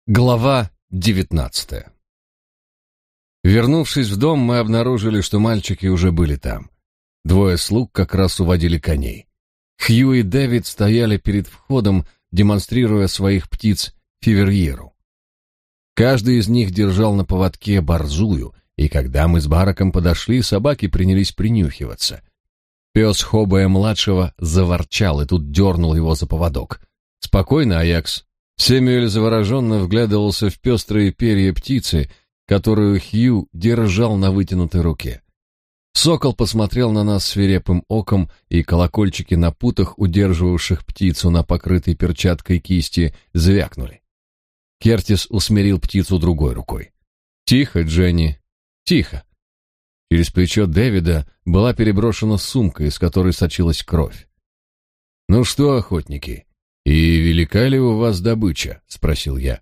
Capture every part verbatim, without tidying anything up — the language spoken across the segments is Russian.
Глава девятнадцатая. Вернувшись в дом, мы обнаружили, что мальчики уже были там. Двое слуг как раз уводили коней. Хью и Дэвид стояли перед входом, демонстрируя своих птиц фиверьеру. Каждый из них держал на поводке борзую, и когда мы с Бараком подошли, собаки принялись принюхиваться. Пес Хоббея-младшего заворчал и тут дернул его за поводок. «Спокойно, Аякс». Сэмюэль завороженно вглядывался в пестрые перья птицы, которую Хью держал на вытянутой руке. Сокол посмотрел на нас свирепым оком, и колокольчики на путах, удерживавших птицу на покрытой перчаткой кисти, звякнули. Кертис усмирил птицу другой рукой. «Тихо, Дженни, тихо!» Через плечо Дэвида была переброшена сумка, из которой сочилась кровь. «Ну что, охотники, и велика ли у вас добыча?» — спросил я.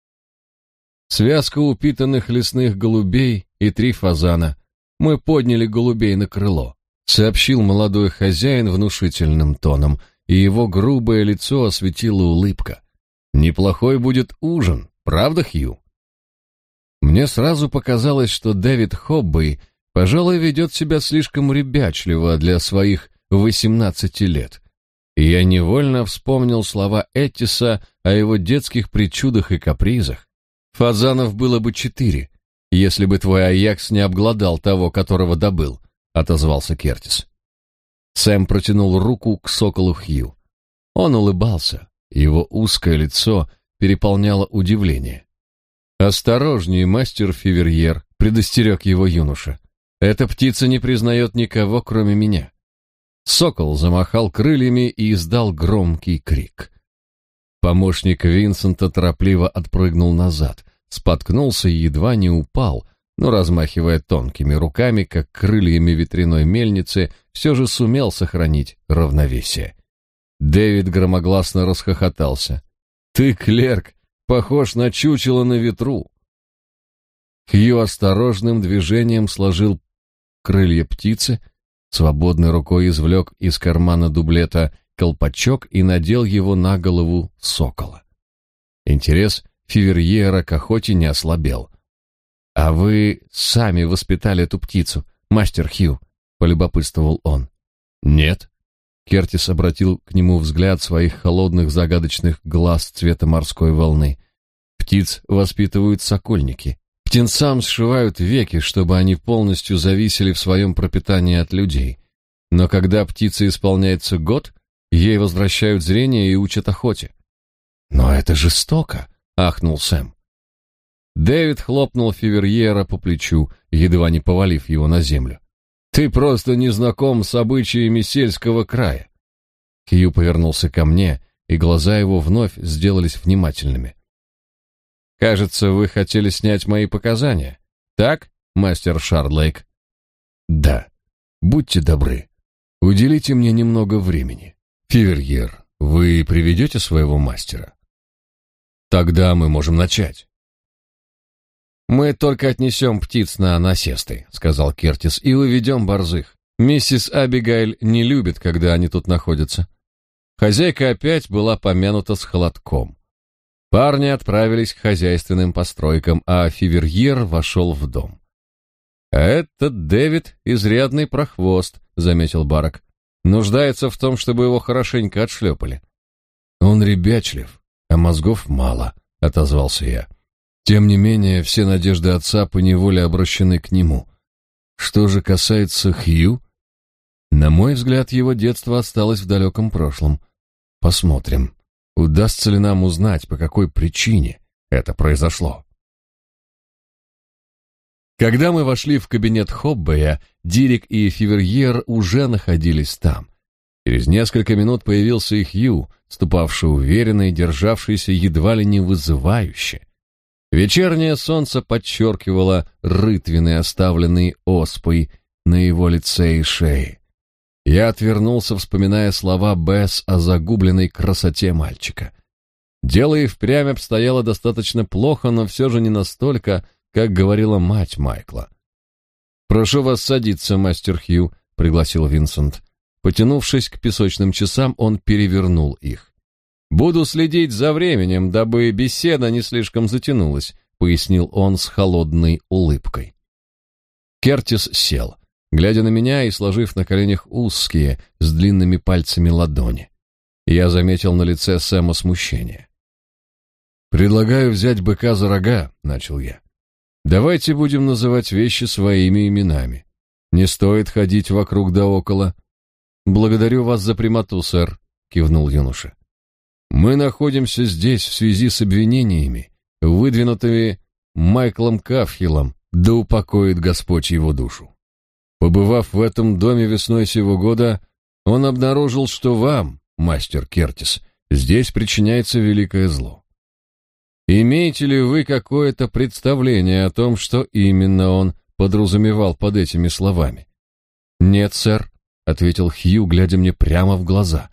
«Связка упитанных лесных голубей и три фазана. Мы подняли голубей на крыло», — сообщил молодой хозяин внушительным тоном, и его грубое лицо осветила улыбка. «Неплохой будет ужин, правда, Хью?» Мне сразу показалось, что Дэвид Хоббей, пожалуй, ведет себя слишком ребячливо для своих восемнадцати лет. И я невольно вспомнил слова Эттиса о его детских причудах и капризах. «Фазанов было бы четыре, если бы твой Аякс не обглодал того, которого добыл», — отозвался Кертис. Сэм протянул руку к соколу Хью. Он улыбался, его узкое лицо переполняло удивление. «Осторожнее, мастер Фиверьер», — предостерег его юноша. «Эта птица не признает никого, кроме меня». Сокол замахал крыльями и издал громкий крик. Помощник Винсента торопливо отпрыгнул назад, споткнулся и едва не упал, но, размахивая тонкими руками, как крыльями ветряной мельницы, все же сумел сохранить равновесие. Дэвид громогласно расхохотался. «Ты, клерк, похож на чучело на ветру!» Хью осторожным движением сложил крылья птицы, свободной рукой извлек из кармана дублета колпачок и надел его на голову сокола. Интерес Фиверьера к охоте не ослабел. «А вы сами воспитали эту птицу, мастер Хью?» — полюбопытствовал он. «Нет». Кертис обратил к нему взгляд своих холодных загадочных глаз цвета морской волны. «Птиц воспитывают сокольники. Птенцам сшивают веки, чтобы они полностью зависели в своем пропитании от людей. Но когда птице исполняется год, ей возвращают зрение и учат охоте». «Но это жестоко», — ахнул Сэм. Дэвид хлопнул Фиверьера по плечу, едва не повалив его на землю. «Ты просто не знаком с обычаями сельского края». Хью повернулся ко мне, и глаза его вновь сделались внимательными. «Кажется, вы хотели снять мои показания. Так, мастер Шардлейк?» «Да. Будьте добры. Уделите мне немного времени. Фиверьер, вы приведете своего мастера? Тогда мы можем начать». «Мы только отнесем птиц на насесты», — сказал Кертис, — «и уведем борзых. Миссис Абигейль не любит, когда они тут находятся». Хозяйка опять была помянута с холодком. Парни отправились к хозяйственным постройкам, а Фиверьер вошел в дом. «А этот Дэвид — изрядный прохвост», — заметил Барак. «Нуждается в том, чтобы его хорошенько отшлепали». «Он ребячлив, а мозгов мало», — отозвался я. «Тем не менее, все надежды отца поневоле обращены к нему. Что же касается Хью, на мой взгляд, его детство осталось в далеком прошлом. Посмотрим, удастся ли нам узнать, по какой причине это произошло». Когда мы вошли в кабинет Хоббея, Дирик и Фиверьер уже находились там. Через несколько минут появился и Хью, ступавший уверенно и державшийся едва ли не вызывающе. Вечернее солнце подчеркивало рытвины, оставленные оспой на его лице и шее. Я отвернулся, вспоминая слова Бесс о загубленной красоте мальчика. Дело и впрямь обстояло достаточно плохо, но все же не настолько, как говорила мать Майкла. «Прошу вас садиться, мастер Хью», — пригласил Винсент. Потянувшись к песочным часам, он перевернул их. Буду следить за временем, дабы беседа не слишком затянулась, пояснил он с холодной улыбкой. Кертис сел, глядя на меня и сложив на коленях узкие, с длинными пальцами ладони. Я заметил на лице Сэма смущение. «Предлагаю взять быка за рога», — начал я. «Давайте будем называть вещи своими именами. Не стоит ходить вокруг да около». «Благодарю вас за прямоту, сэр», — кивнул юноша. «Мы находимся здесь в связи с обвинениями, выдвинутыми Майклом Кафхиллом, да упокоит Господь его душу. Побывав в этом доме весной сего года, он обнаружил, что вам, мастер Кертис, здесь причиняется великое зло. Имеете ли вы какое-то представление о том, что именно он подразумевал под этими словами?» «Нет, сэр», — ответил Хью, глядя мне прямо в глаза.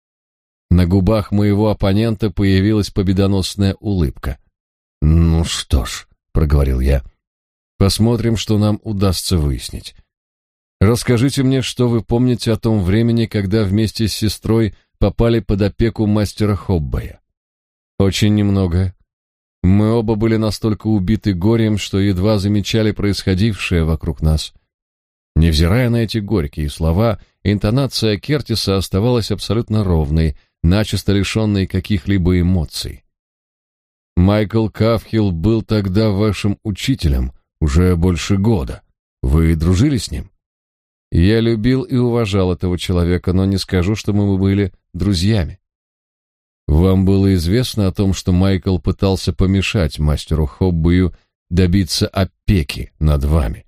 На губах моего оппонента появилась победоносная улыбка. «Ну что ж», — проговорил я, — «посмотрим, что нам удастся выяснить. Расскажите мне, что вы помните о том времени, когда вместе с сестрой попали под опеку мастера Хоббея». «Очень немного. Мы оба были настолько убиты горем, что едва замечали происходившее вокруг нас». Невзирая на эти горькие слова, интонация Кертиса оставалась абсолютно ровной, начисто лишенной каких-либо эмоций. «Майкл Кафхилл был тогда вашим учителем уже больше года. Вы дружили с ним?» «Я любил и уважал этого человека, но не скажу, что мы были друзьями». «Вам было известно о том, что Майкл пытался помешать мастеру Хоббею добиться опеки над вами?»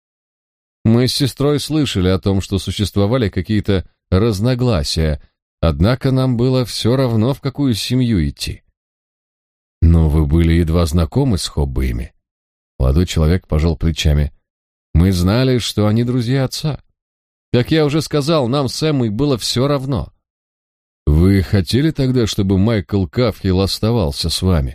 «Мы с сестрой слышали о том, что существовали какие-то разногласия, однако нам было все равно, в какую семью идти». «Но вы были едва знакомы с Хоббеями?» Молодой человек пожал плечами. «Мы знали, что они друзья отца. Как я уже сказал, нам с Эммой было все равно». «Вы хотели тогда, чтобы Майкл Кафхилл оставался с вами?»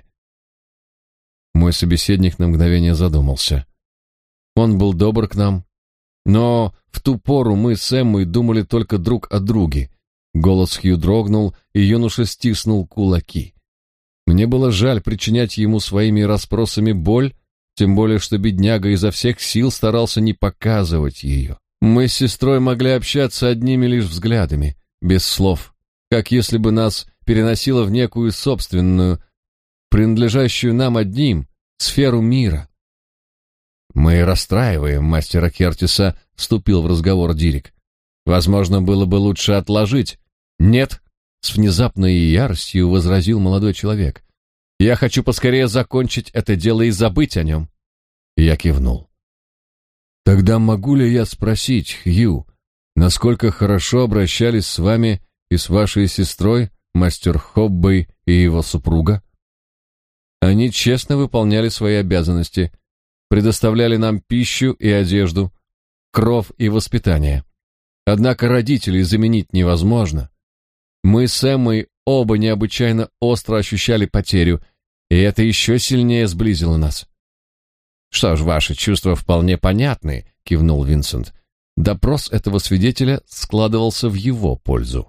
Мой собеседник на мгновение задумался. «Он был добр к нам, но в ту пору мы с Эммой думали только друг о друге». Голос Хью дрогнул, и юноша стиснул кулаки. Мне было жаль причинять ему своими расспросами боль, тем более что бедняга изо всех сил старался не показывать ее. Мы с сестрой могли общаться одними лишь взглядами, без слов, как если бы нас переносило в некую собственную, принадлежащую нам одним, сферу мира. «Мы расстраиваем мастера Кертиса», — вступил в разговор Дирик. «Возможно, было бы лучше отложить». «Нет», — с внезапной яростью возразил молодой человек. «Я хочу поскорее закончить это дело и забыть о нем». Я кивнул. «Тогда могу ли я спросить, Хью, насколько хорошо обращались с вами и с вашей сестрой, мастер Хоббей и его супруга?» «Они честно выполняли свои обязанности, предоставляли нам пищу и одежду, кров и воспитание. Однако родителей заменить невозможно. Мы с Эммой оба необычайно остро ощущали потерю, и это еще сильнее сблизило нас». «Что ж, ваши чувства вполне понятны», — кивнул Винсент. Допрос этого свидетеля складывался в его пользу.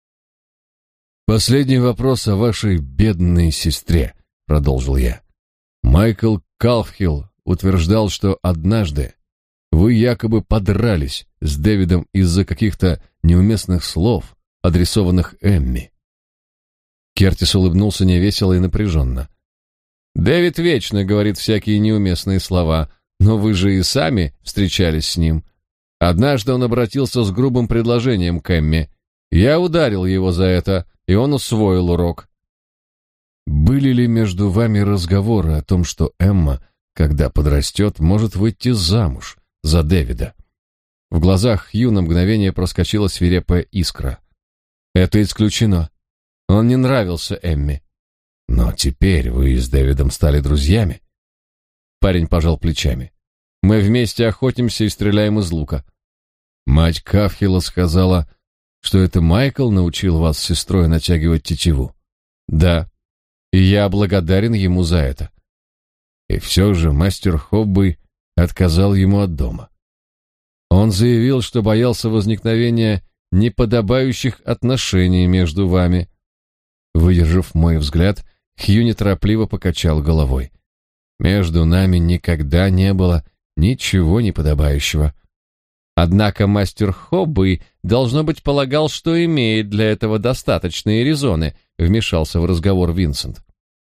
«Последний вопрос о вашей бедной сестре», — продолжил я. «Майкл Кафхилл утверждал, что однажды вы якобы подрались с Дэвидом из-за каких-то неуместных слов, адресованных Эмми». Кертис улыбнулся невесело и напряженно. «Дэвид вечно говорит всякие неуместные слова, но вы же и сами встречались с ним. Однажды он обратился с грубым предложением к Эмми. Я ударил его за это, и он усвоил урок». «Были ли между вами разговоры о том, что Эмма, когда подрастет, может выйти замуж за Дэвида?» В глазах Хью на мгновение проскочила свирепая искра. «Это исключено. Он не нравился Эмми». «Но теперь вы с Дэвидом стали друзьями?» Парень пожал плечами. «Мы вместе охотимся и стреляем из лука». «Мать Кафхилла сказала, что это Майкл научил вас с сестрой натягивать тетиву?» «Да, и я благодарен ему за это». И все же мастер Хоббей отказал ему от дома. Он заявил, что боялся возникновения неподобающих отношений между вами. Выдержав мой взгляд, Хью неторопливо покачал головой. Между нами никогда не было ничего неподобающего. Однако мастер Хоббей, должно быть, полагал, что имеет для этого достаточные резоны, вмешался в разговор Винсент.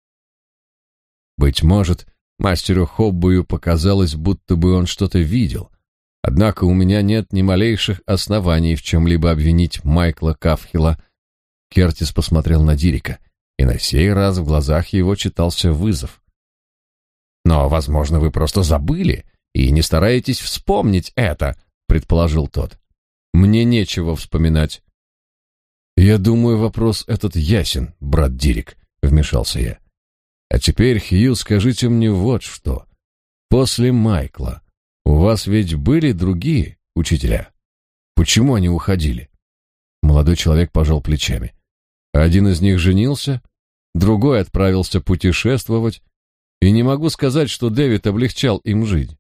Быть может, мастеру Хоббею показалось, будто бы он что-то видел. Однако у меня нет ни малейших оснований в чем-либо обвинить Майкла Кафхила. Кертис посмотрел на Дирика, и на сей раз в глазах его читался вызов. «Но, возможно, вы просто забыли и не стараетесь вспомнить это», — предположил тот. «Мне нечего вспоминать». «Я думаю, вопрос этот ясен, брат Дирик», — вмешался я. «А теперь, Хью, скажите мне вот что. После Майкла у вас ведь были другие учителя? Почему они уходили?» Молодой человек пожал плечами. «Один из них женился, другой отправился путешествовать, и не могу сказать, что Дэвид облегчал им жизнь.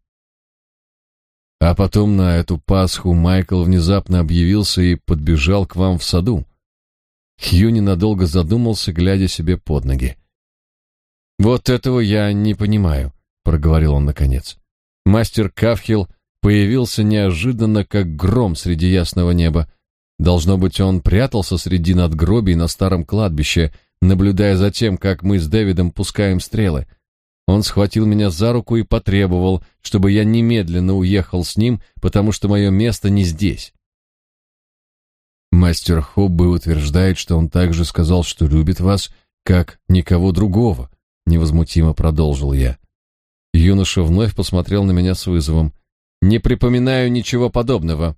А потом на эту Пасху Майкл внезапно объявился и подбежал к вам в саду». Хью ненадолго задумался, глядя себе под ноги. «Вот этого я не понимаю», — проговорил он наконец. «Мастер Кафхил появился неожиданно, как гром среди ясного неба. Должно быть, он прятался среди надгробий на старом кладбище, наблюдая за тем, как мы с Дэвидом пускаем стрелы. Он схватил меня за руку и потребовал, чтобы я немедленно уехал с ним, потому что мое место не здесь». «Мастер Хоббей утверждает, что он также сказал, что любит вас, как никого другого», — невозмутимо продолжил я. Юноша вновь посмотрел на меня с вызовом. «Не припоминаю ничего подобного».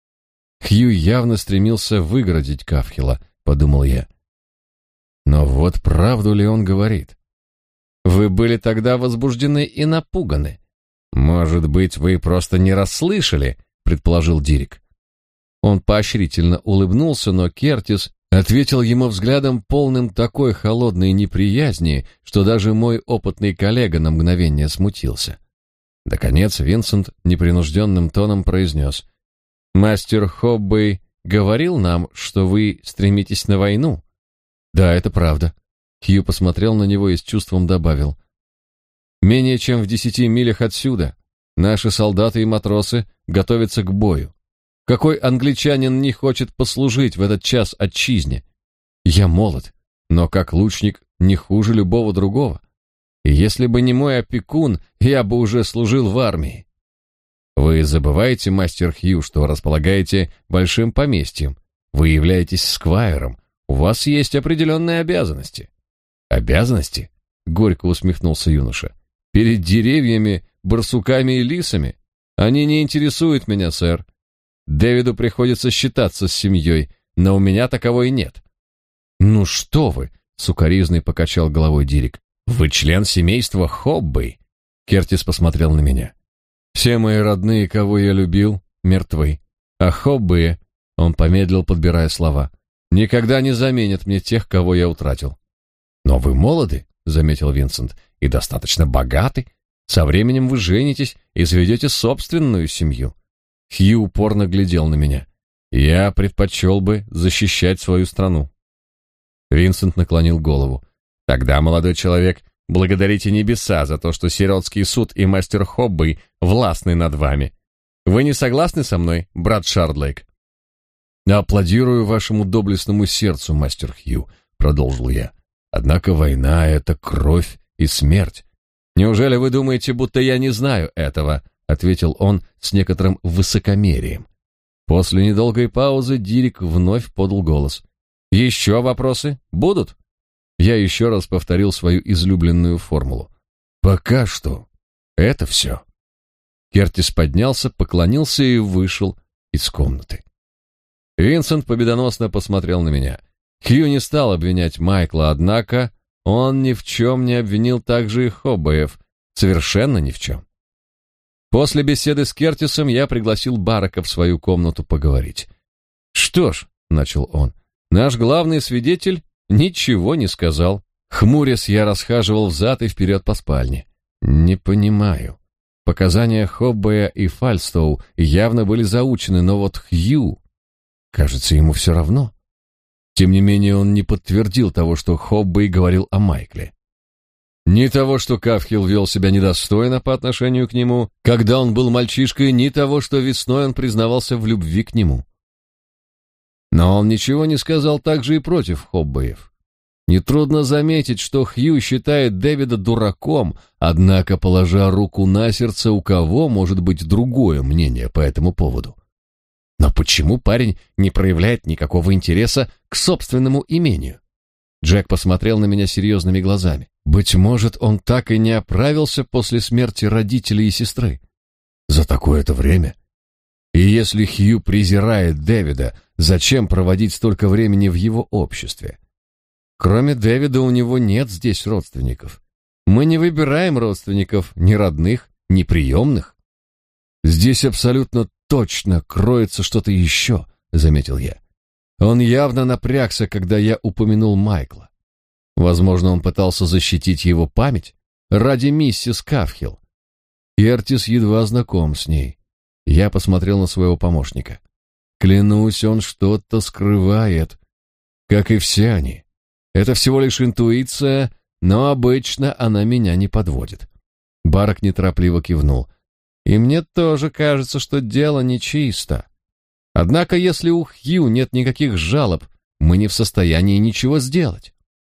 Хью явно стремился выгородить Кафхила, подумал я. Но вот правду ли он говорит? «Вы были тогда возбуждены и напуганы. Может быть, вы просто не расслышали», — предположил Дирик. Он поощрительно улыбнулся, но Кертис ответил ему взглядом, полным такой холодной неприязни, что даже мой опытный коллега на мгновение смутился. Наконец Винсент непринужденным тоном произнес: «Мастер Хоббей говорил нам, что вы стремитесь на войну». «Да, это правда». Хью посмотрел на него и с чувством добавил: «Менее чем в десяти милях отсюда наши солдаты и матросы готовятся к бою. Какой англичанин не хочет послужить в этот час отчизне? Я молод, но как лучник не хуже любого другого. И если бы не мой опекун, я бы уже служил в армии». «Вы забываете, мастер Хью, что располагаете большим поместьем. Вы являетесь сквайром. У вас есть определенные обязанности». «Обязанности?» — горько усмехнулся юноша. «Перед деревьями, барсуками и лисами? Они не интересуют меня, сэр. Дэвиду приходится считаться с семьей, но у меня таковой нет». «Ну что вы!» — сукоризной покачал головой Дирик. «Вы член семейства Хоббей?» Кертис посмотрел на меня. «Все мои родные, кого я любил, мертвы. А Хоббеи, — он помедлил, подбирая слова, — никогда не заменят мне тех, кого я утратил». «Но вы молоды, — заметил Винсент, — и достаточно богаты. Со временем вы женитесь и заведете собственную семью». Хью упорно глядел на меня. «Я предпочел бы защищать свою страну». Винсент наклонил голову. «Тогда, молодой человек, благодарите небеса за то, что сиротский суд и мастер Хоббей властны над вами. Вы не согласны со мной, брат Шардлейк?» «Аплодирую вашему доблестному сердцу, мастер Хью», — продолжил я. «Однако война — это кровь и смерть». «Неужели вы думаете, будто я не знаю этого?» — ответил он с некоторым высокомерием. После недолгой паузы Дирик вновь подал голос. «Еще вопросы будут?» Я еще раз повторил свою излюбленную формулу. «Пока что это все». Кертис поднялся, поклонился и вышел из комнаты. Винсент победоносно посмотрел на меня. Хью не стал обвинять Майкла, однако он ни в чем не обвинил также и Хоббеев. Совершенно ни в чем. После беседы с Кертисом я пригласил Барака в свою комнату поговорить. «Что ж», — начал он, — «наш главный свидетель ничего не сказал». Хмурясь, я расхаживал взад и вперед по спальне. «Не понимаю. Показания Хоббея и Фальстоу явно были заучены, но вот Хью... Кажется, ему все равно». Тем не менее, он не подтвердил того, что Хоббей говорил о Майкле. Ни того, что Кавхилл вел себя недостойно по отношению к нему, когда он был мальчишкой, ни того, что весной он признавался в любви к нему. Но он ничего не сказал также и против Хоббеев. Нетрудно заметить, что Хью считает Дэвида дураком, однако, положа руку на сердце, у кого может быть другое мнение по этому поводу? Но почему парень не проявляет никакого интереса к собственному имению? Джек посмотрел на меня серьезными глазами. Быть может, он так и не оправился после смерти родителей и сестры. За такое-то время. И если Хью презирает Дэвида, зачем проводить столько времени в его обществе? Кроме Дэвида у него нет здесь родственников. Мы не выбираем родственников ни родных, ни приемных. Здесь абсолютно точно кроется что-то еще, заметил я. Он явно напрягся, когда я упомянул Майкла. Возможно, он пытался защитить его память ради миссис Кавхилл. Кертис едва знаком с ней. Я посмотрел на своего помощника. Клянусь, он что-то скрывает, как и все они. Это всего лишь интуиция, но обычно она меня не подводит. Барак неторопливо кивнул. И мне тоже кажется, что дело нечисто. Однако, если у Хью нет никаких жалоб, мы не в состоянии ничего сделать.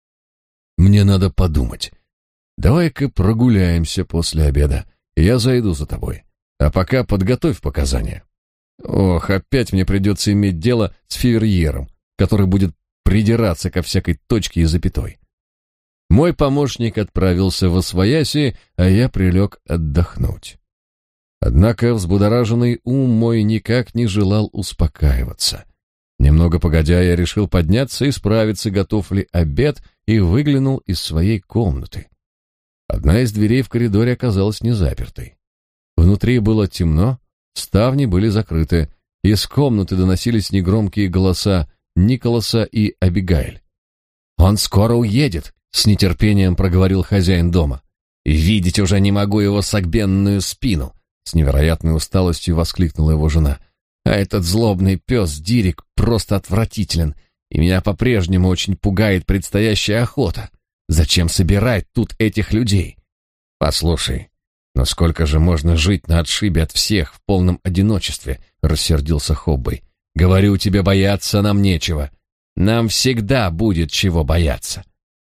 Мне надо подумать. Давай-ка прогуляемся после обеда, и я зайду за тобой. А пока подготовь показания. Ох, опять мне придется иметь дело с Фиверьером, который будет придираться ко всякой точке и запятой. Мой помощник отправился восвояси, а я прилег отдохнуть. Однако взбудораженный ум мой никак не желал успокаиваться. Немного погодя, я решил подняться и справиться, готов ли обед, и выглянул из своей комнаты. Одна из дверей в коридоре оказалась не запертой. Внутри было темно, ставни были закрыты, из комнаты доносились негромкие голоса Николаса и Абигайль. «Он скоро уедет», — с нетерпением проговорил хозяин дома. «Видеть уже не могу его согбенную спину», — с невероятной усталостью воскликнула его жена. «А этот злобный пес Дирик просто отвратителен, и меня по-прежнему очень пугает предстоящая охота. Зачем собирать тут этих людей? Послушай, но сколько же можно жить на отшибе от всех в полном одиночестве?» — рассердился Хоббей. «Говорю тебе, бояться нам нечего. Нам всегда будет чего бояться».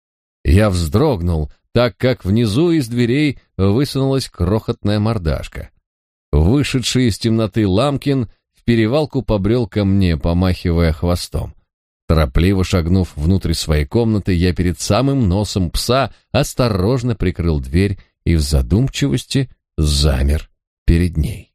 Я вздрогнул, так как внизу из дверей высунулась крохотная мордашка. Вышедший из темноты Ламкин в перевалку побрел ко мне, помахивая хвостом. Торопливо шагнув внутрь своей комнаты, я перед самым носом пса осторожно прикрыл дверь и в задумчивости замер перед ней.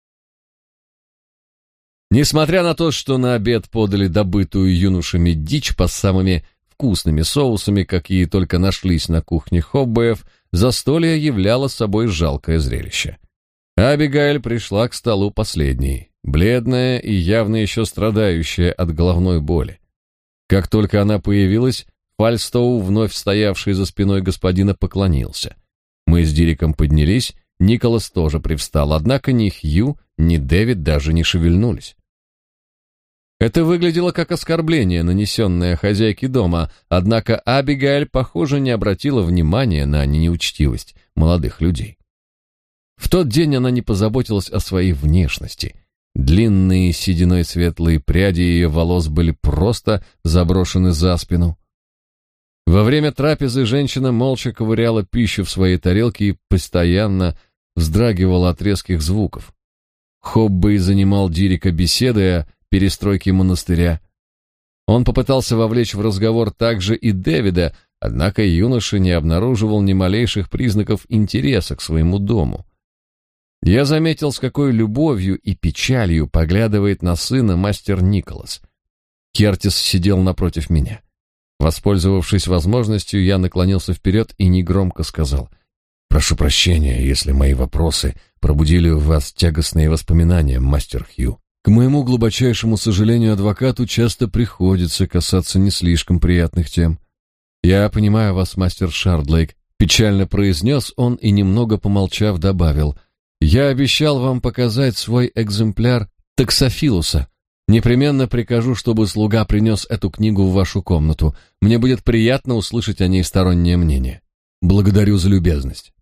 Несмотря на то, что на обед подали добытую юношами дичь по самыми вкусными соусами, какие только нашлись на кухне Хоббеев, застолье являло собой жалкое зрелище. Абигайль пришла к столу последней, бледная и явно еще страдающая от головной боли. Как только она появилась, Фальстоу, вновь стоявший за спиной господина, поклонился. Мы с Дириком поднялись, Николас тоже привстал, однако ни Хью, ни Дэвид даже не шевельнулись. Это выглядело как оскорбление, нанесенное хозяйке дома, однако Абигайль, похоже, не обратила внимания на неучтивость молодых людей. В тот день она не позаботилась о своей внешности. Длинные сединой светлые пряди ее волос были просто заброшены за спину. Во время трапезы женщина молча ковыряла пищу в своей тарелке и постоянно вздрагивала от резких звуков. Хоббей занимал Дирика беседой о перестройке монастыря. Он попытался вовлечь в разговор также и Дэвида, однако юноша не обнаруживал ни малейших признаков интереса к своему дому. Я заметил, с какой любовью и печалью поглядывает на сына мастер Николас. Кертис сидел напротив меня. Воспользовавшись возможностью, я наклонился вперед и негромко сказал: «Прошу прощения, если мои вопросы пробудили в вас тягостные воспоминания, мастер Хью. К моему глубочайшему сожалению, адвокату часто приходится касаться не слишком приятных тем. Я понимаю вас, мастер Шардлейк», — печально произнес он и, немного помолчав, добавил: «Я обещал вам показать свой экземпляр таксофилуса. Непременно прикажу, чтобы слуга принес эту книгу в вашу комнату. Мне будет приятно услышать о ней стороннее мнение. Благодарю за любезность».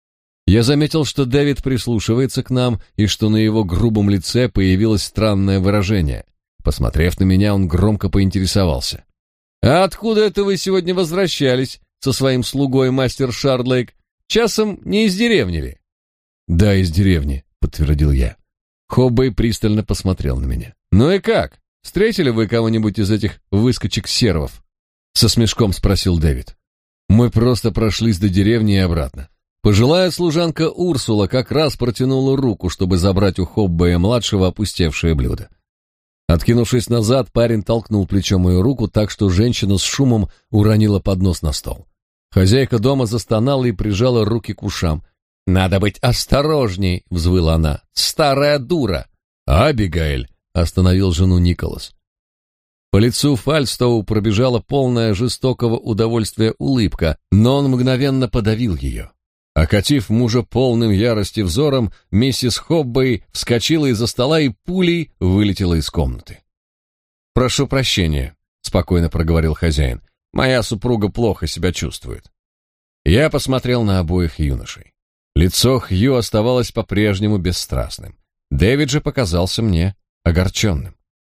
Я заметил, что Дэвид прислушивается к нам и что на его грубом лице появилось странное выражение. Посмотрев на меня, он громко поинтересовался: «А откуда это вы сегодня возвращались со своим слугой, мастер Шардлейк? Часом не из деревни ли?» «Да, из деревни», — подтвердил я. Хоббей пристально посмотрел на меня. «Ну и как? Встретили вы кого-нибудь из этих выскочек-сервов?» Со смешком спросил Дэвид. «Мы просто прошлись до деревни и обратно. Пожилая служанка Урсула как раз протянула руку, чтобы забрать у Хоббея-младшего опустевшее блюдо. Откинувшись назад, парень толкнул плечом мою руку так, что женщина с шумом уронила поднос на стол. Хозяйка дома застонала и прижала руки к ушам. «Надо быть осторожней!» — взвыла она. «Старая дура!» «Абигаэль!» — остановил жену Николас. По лицу Фальстоу пробежала полная жестокого удовольствия улыбка, но он мгновенно подавил ее. Окатив мужа полным ярости взором, миссис Хоббей вскочила из-за стола и пулей вылетела из комнаты. «Прошу прощения», — спокойно проговорил хозяин. «Моя супруга плохо себя чувствует». Я посмотрел на обоих юношей. Лицо Хью оставалось по-прежнему бесстрастным. Дэвид же показался мне огорченным.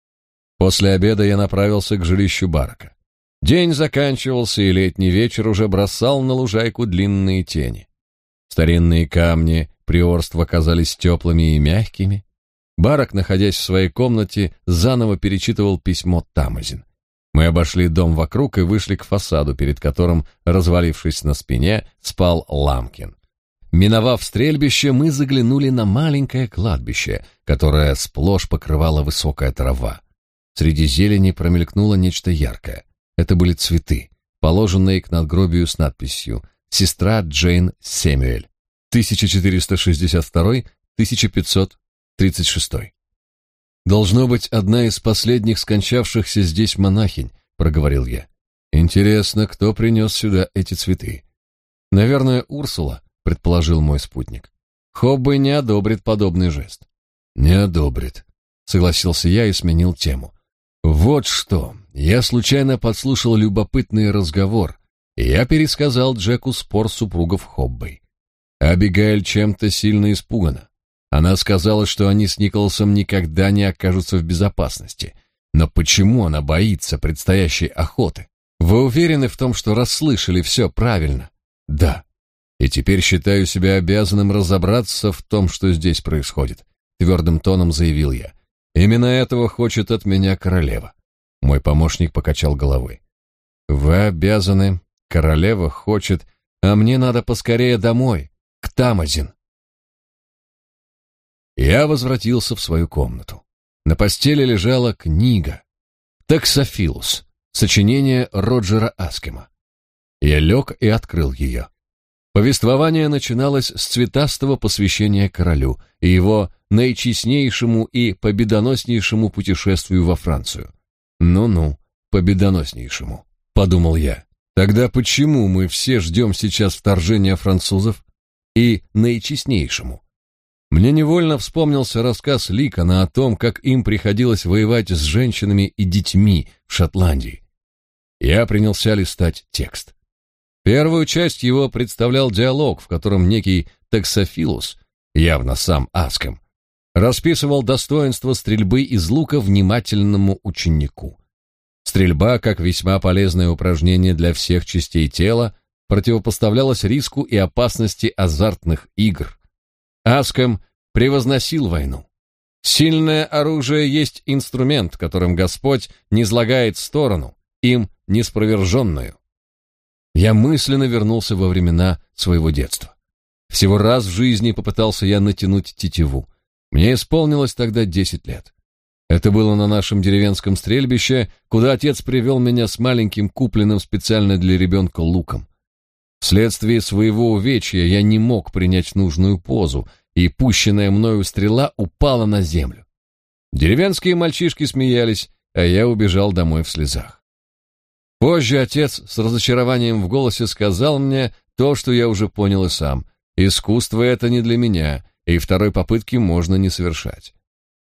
После обеда я направился к жилищу Барака. День заканчивался, и летний вечер уже бросал на лужайку длинные тени. Старинные камни приорства казались теплыми и мягкими. Барак, находясь в своей комнате, заново перечитывал письмо Тамазин. Мы обошли дом вокруг и вышли к фасаду, перед которым, развалившись на спине, спал Ламкин. Миновав стрельбище, мы заглянули на маленькое кладбище, которое сплошь покрывала высокая трава. Среди зелени промелькнуло нечто яркое. Это были цветы, положенные к надгробию с надписью «Сестра Джейн Сэмюэль, тысяча четыреста шестьдесят второй — тысяча пятьсот тридцать шестой». «Должно быть, одна из последних скончавшихся здесь монахинь», — проговорил я. «Интересно, кто принес сюда эти цветы?» «Наверное, Урсула», — предположил мой спутник. «Хоббей не одобрит подобный жест». «Не одобрит», — согласился я и сменил тему. «Вот что, я случайно подслушал любопытный разговор, и я пересказал Джеку спор супругов Хоббей. Абигаэль чем-то сильно испугана. Она сказала, что они с Николасом никогда не окажутся в безопасности. Но почему она боится предстоящей охоты? Вы уверены в том, что расслышали все правильно?» «Да. И теперь считаю себя обязанным разобраться в том, что здесь происходит», — твердым тоном заявил я. «Именно этого хочет от меня королева». Мой помощник покачал головой. «Вы обязаны, королева хочет, а мне надо поскорее домой, к Тамазин». Я возвратился в свою комнату. На постели лежала книга «Таксофилус», сочинение Роджера Аскема. Я лег и открыл ее. Повествование начиналось с цветастого посвящения королю и его наичестнейшему и победоноснейшему путешествию во Францию. «Ну-ну, победоноснейшему», — подумал я. «Тогда почему мы все ждем сейчас вторжения французов и наичестнейшему?» Мне невольно вспомнился рассказ Ликона о том, как им приходилось воевать с женщинами и детьми в Шотландии. Я принялся листать текст. Первую часть его представлял диалог, в котором некий Таксофилус, явно сам Аскем, расписывал достоинства стрельбы из лука внимательному ученику. Стрельба, как весьма полезное упражнение для всех частей тела, противопоставлялась риску и опасности азартных игр. Аскем превозносил войну. Сильное оружие есть инструмент, которым Господь низлагает сторону, им неспроверженную. Я мысленно вернулся во времена своего детства. Всего раз в жизни попытался я натянуть тетиву. Мне исполнилось тогда десять лет. Это было на нашем деревенском стрельбище, куда отец привел меня с маленьким купленным специально для ребенка луком. Вследствие своего увечья я не мог принять нужную позу, и пущенная мною стрела упала на землю. Деревенские мальчишки смеялись, а я убежал домой в слезах. Позже отец с разочарованием в голосе сказал мне то, что я уже понял и сам. Искусство это не для меня, и второй попытки можно не совершать.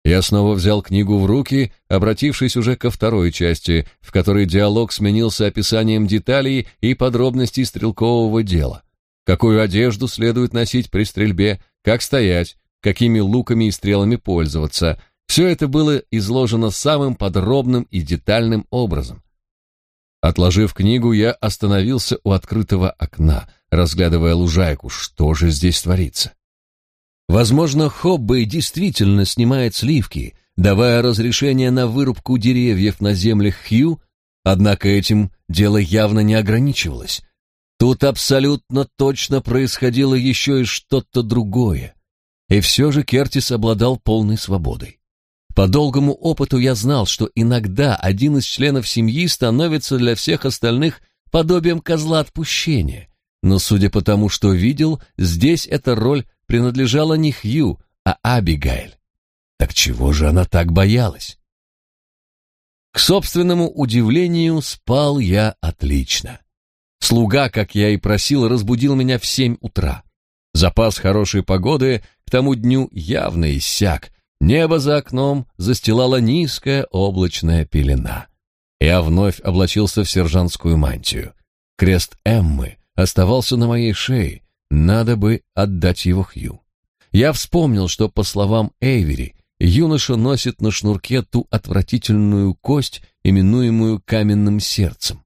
Я снова взял книгу в руки, обратившись уже ко второй части, в которой диалог сменился описанием деталей и подробностей стрелкового дела. Какую одежду следует носить при стрельбе, как стоять, какими луками и стрелами пользоваться. Все это было изложено самым подробным и детальным образом. Отложив книгу, я остановился у открытого окна, разглядывая лужайку. Что же здесь творится? Возможно, Хоббей действительно снимает сливки, давая разрешение на вырубку деревьев на землях Хью, однако этим дело явно не ограничивалось. Тут абсолютно точно происходило еще и что-то другое. И все же Кертис обладал полной свободой. По долгому опыту я знал, что иногда один из членов семьи становится для всех остальных подобием козла отпущения, но судя по тому, что видел, здесь эта роль принадлежала не Хью, а Абигейль. Так чего же она так боялась? К собственному удивлению, спал я отлично. Слуга, как я и просил, разбудил меня в семь утра. Запас хорошей погоды к тому дню явно иссяк. Небо за окном застилала низкая облачная пелена. Я вновь облачился в сержантскую мантию. Крест Эммы оставался на моей шее, надо бы отдать его Хью. Я вспомнил, что, по словам Эйвери, юноша носит на шнурке ту отвратительную кость, именуемую каменным сердцем.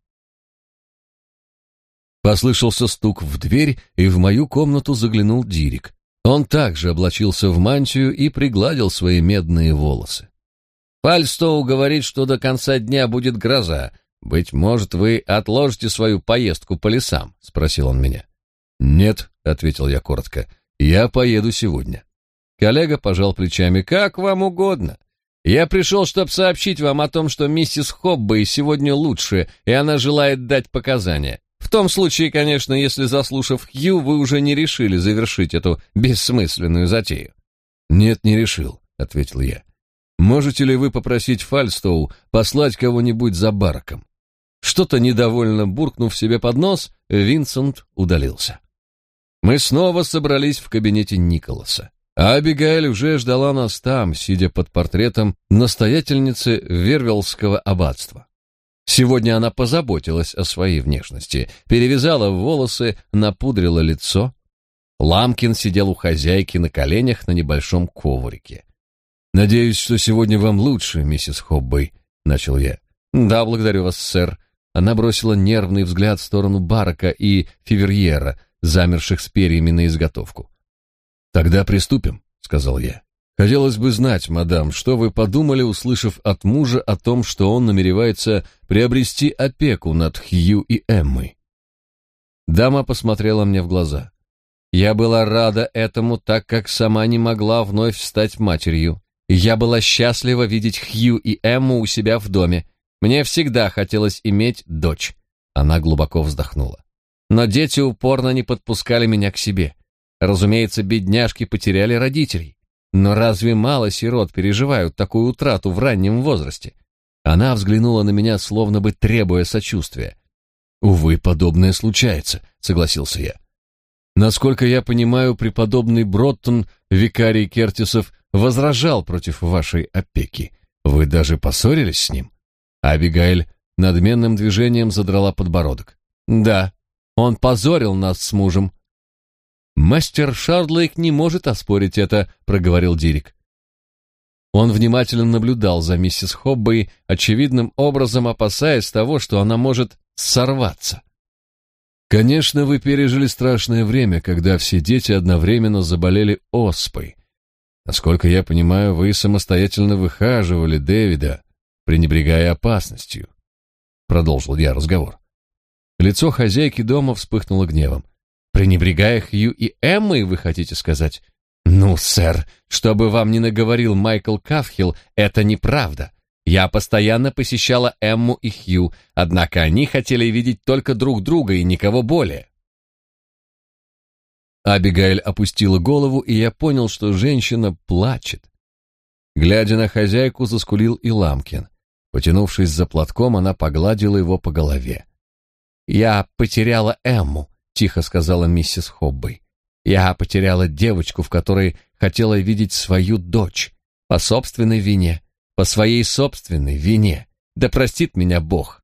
Послышался стук в дверь, и в мою комнату заглянул Дирик. Он также облачился в мантию и пригладил свои медные волосы. «Фальстоу говорит, что до конца дня будет гроза. Быть может, вы отложите свою поездку по лесам?» — спросил он меня. «Нет», — ответил я коротко, — «я поеду сегодня». Коллега пожал плечами. «Как вам угодно. Я пришел, чтобы сообщить вам о том, что миссис Хоббей сегодня лучше, и она желает дать показания. В том случае, конечно, если, заслушав Хью, вы уже не решили завершить эту бессмысленную затею». «Нет, не решил», — ответил я. «Можете ли вы попросить Фальстоу послать кого-нибудь за бараком?» Что-то недовольно буркнув себе под нос, Винсент удалился. Мы снова собрались в кабинете Николаса. А Абигейль уже ждала нас там, сидя под портретом настоятельницы Вервелского аббатства. Сегодня она позаботилась о своей внешности, перевязала волосы, напудрила лицо. Ламкин сидел у хозяйки на коленях на небольшом коврике. «Надеюсь, что сегодня вам лучше, миссис Хоббей», — начал я. «Да, благодарю вас, сэр». Она бросила нервный взгляд в сторону Барака и Фиверьера, замерших с перьями на изготовку. «Тогда приступим», — сказал я. «Хотелось бы знать, мадам, что вы подумали, услышав от мужа о том, что он намеревается приобрести опеку над Хью и Эммой». Дама посмотрела мне в глаза. «Я была рада этому, так как сама не могла вновь стать матерью. Я была счастлива видеть Хью и Эмму у себя в доме. Мне всегда хотелось иметь дочь». Она глубоко вздохнула. «Но дети упорно не подпускали меня к себе. Разумеется, бедняжки потеряли родителей. Но разве мало сирот переживают такую утрату в раннем возрасте?» Она взглянула на меня, словно бы требуя сочувствия. «Увы, подобное случается», — согласился я. «Насколько я понимаю, преподобный Броттон, викарий Кертисов, возражал против вашей опеки. Вы даже поссорились с ним?» Абигейль надменным движением задрала подбородок. «Да, он позорил нас с мужем». «Мастер Шардлейк не может оспорить это», — проговорил Дирик. Он внимательно наблюдал за миссис Хоббей, очевидным образом опасаясь того, что она может сорваться. «Конечно, вы пережили страшное время, когда все дети одновременно заболели оспой. Насколько я понимаю, вы самостоятельно выхаживали Дэвида, пренебрегая опасностью», — продолжил я разговор. Лицо хозяйки дома вспыхнуло гневом. «Пренебрегая Хью и Эммой, вы хотите сказать? Ну, сэр, что бы вам ни наговорил Майкл Кафхилл, это неправда. Я постоянно посещала Эмму и Хью, однако они хотели видеть только друг друга и никого более». Абигейль опустила голову, и я понял, что женщина плачет. Глядя на хозяйку, заскулил и Ламкин. Потянувшись за платком, она погладила его по голове. «Я потеряла Эмму», — тихо сказала миссис Хоббей. «Я потеряла девочку, в которой хотела видеть свою дочь. По собственной вине, по своей собственной вине. Да простит меня Бог.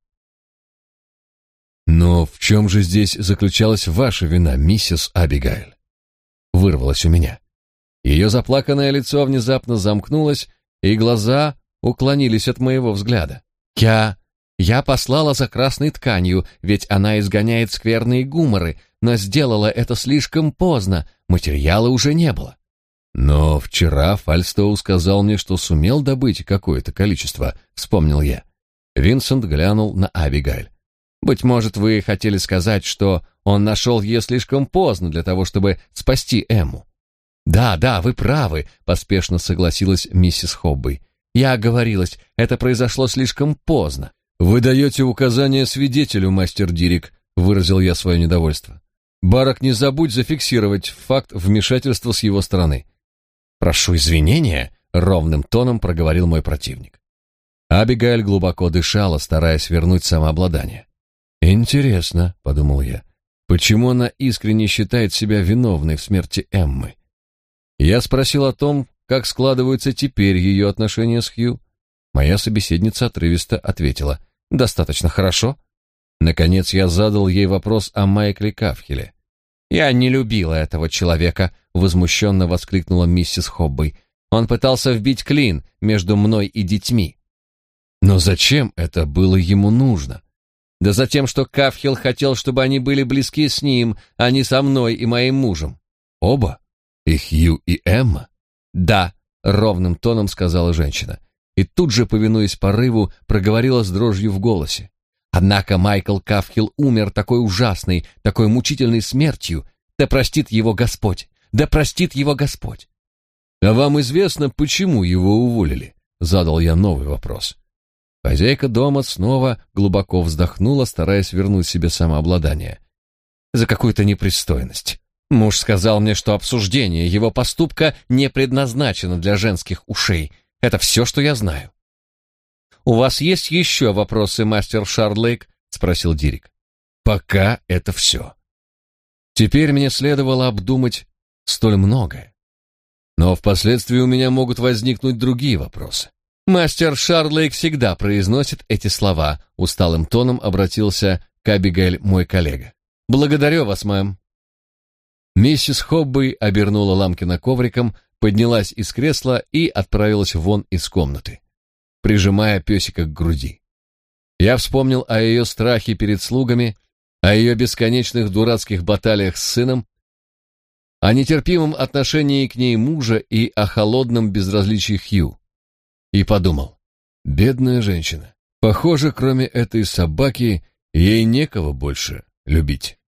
Но в чем же здесь заключалась ваша вина, миссис Абигейл? Вырвалось у меня. Ее заплаканное лицо внезапно замкнулось, и глаза уклонились от моего взгляда. Я... Я послала за красной тканью, ведь она изгоняет скверные гуморы, но сделала это слишком поздно, материала уже не было. Но вчера Фальстоу сказал мне, что сумел добыть какое-то количество, вспомнил я. Винсент глянул на Абигейл. Быть может, вы хотели сказать, что он нашел ее слишком поздно для того, чтобы спасти Эмму. Да, да, вы правы, поспешно согласилась миссис Хоббей. Я оговорилась, это произошло слишком поздно. «Вы даете указания свидетелю, мастер Дирик», — выразил я свое недовольство. «Барак, не забудь зафиксировать факт вмешательства с его стороны». «Прошу извинения», — ровным тоном проговорил мой противник. Абигейл глубоко дышала, стараясь вернуть самообладание. «Интересно», — подумал я, — «почему она искренне считает себя виновной в смерти Эммы?» Я спросил о том, как складываются теперь ее отношения с Хью. Моя собеседница отрывисто ответила: «Достаточно хорошо». Наконец я задал ей вопрос о Майкле Кафхеле. «Я не любила этого человека», — возмущенно воскликнула миссис Хоббей. «Он пытался вбить клин между мной и детьми». «Но зачем это было ему нужно?» «Да за тем, что Кафхел хотел, чтобы они были близки с ним, а не со мной и моим мужем». «Оба? И Хью, и Эмма?» «Да», — ровным тоном сказала женщина. И тут же, повинуясь порыву, проговорила с дрожью в голосе. Однако Майкл Кафхел умер такой ужасной, такой мучительной смертью. Да простит его Господь! Да простит его Господь! «А вам известно, почему его уволили?» — задал я новый вопрос. Хозяйка дома снова глубоко вздохнула, стараясь вернуть себе самообладание. «За какую-то непристойность. Муж сказал мне, что обсуждение его поступка не предназначено для женских ушей. Это все, что я знаю». «У вас есть еще вопросы, мастер Шардлейк?» — спросил Дирик. «Пока это все. Теперь мне следовало обдумать столь многое. Но впоследствии у меня могут возникнуть другие вопросы». «Мастер Шардлейк всегда произносит эти слова», — усталым тоном обратился к Абигейл мой коллега. «Благодарю вас, мэм». Миссис Хоббей обернула Ламкина ковриком, поднялась из кресла и отправилась вон из комнаты, прижимая песика к груди. Я вспомнил о ее страхе перед слугами, о ее бесконечных дурацких баталиях с сыном, о нетерпимом отношении к ней мужа и о холодном безразличии Хью. И подумал: бедная женщина, похоже, кроме этой собаки, ей некого больше любить.